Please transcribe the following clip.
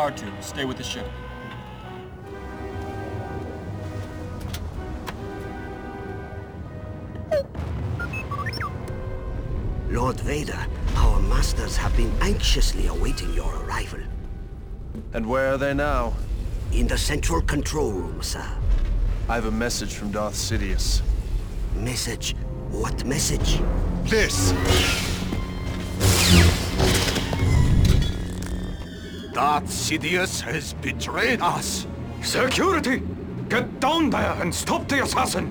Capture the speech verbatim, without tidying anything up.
R two, stay with the ship. Lord Vader, our masters have been anxiously awaiting your arrival. And where are they now? In the central control room, sir. I have a message from Darth Sidious. Message? What message? This! Darth Sidious has betrayed us! Security! Get down there and stop the assassin!